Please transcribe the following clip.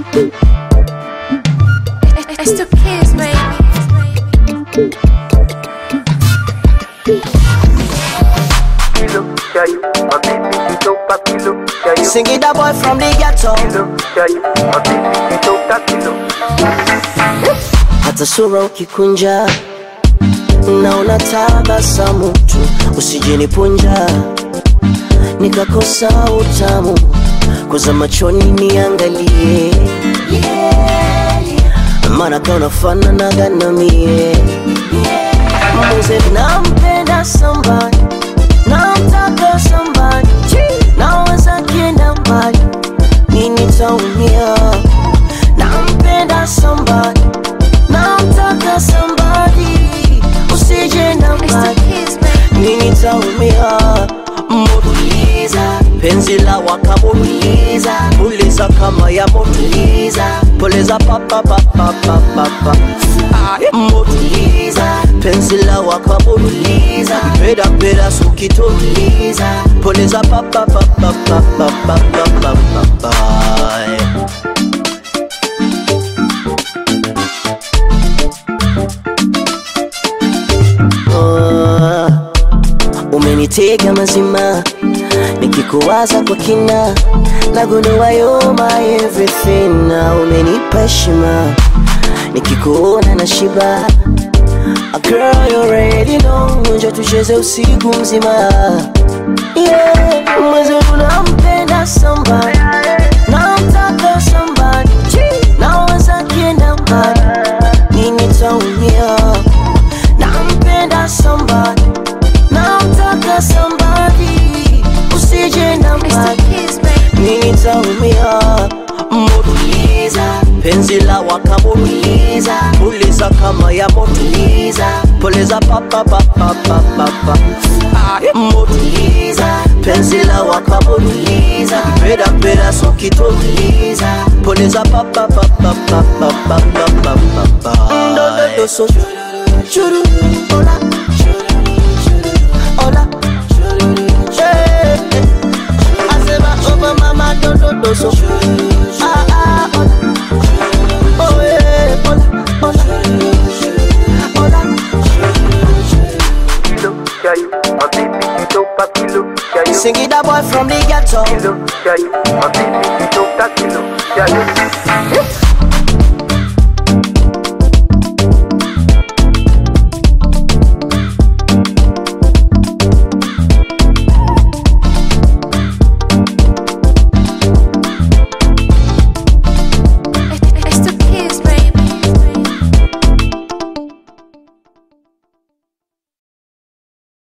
It's the kids, baby. Sing it, that boy from the ghetto. Hata sura ukikunja na unatabasamu tu, usijinipunja nikakosa utamu, koza machoni niangalie, maana kauna fanana na mie. Mzee nampenda somebody, namtaka somebody, naweza kienda mbali, nini taumia. Nampenda somebody, namtaka somebody, usije na mbali, nini taumia. Motuliza, penzi la wakamuliza, uliza kama ya motuliza, poleza papa papa papa. Motuliza, penzi la wakamuliza, peda peda sukituliza, poleza papa papa papa papa papa. Umenitega mazima, nikikuwaza kwa kina, nagundua you're my everything. Na umenipa heshima, nikikuona na shiba. A girl you already know, njoo tucheze usiku mzima. Yeah, mwanzo unampenda somebody, namtaka somebody, naweza kienda mbali, nini taumia. Nampenda somebody, namtaka somebody, usije na mbali, nini taumia. Motuliza, penzi la wakamuliza, uliza kama ya motuliza, poleza papa papa papa. Motuliza, penzi la wakamuliza, peda peda sukituliza, poleza papa papa papa papa. Do so churu hola hola, asema over mama do so. Sing it, that boy from the ghetto.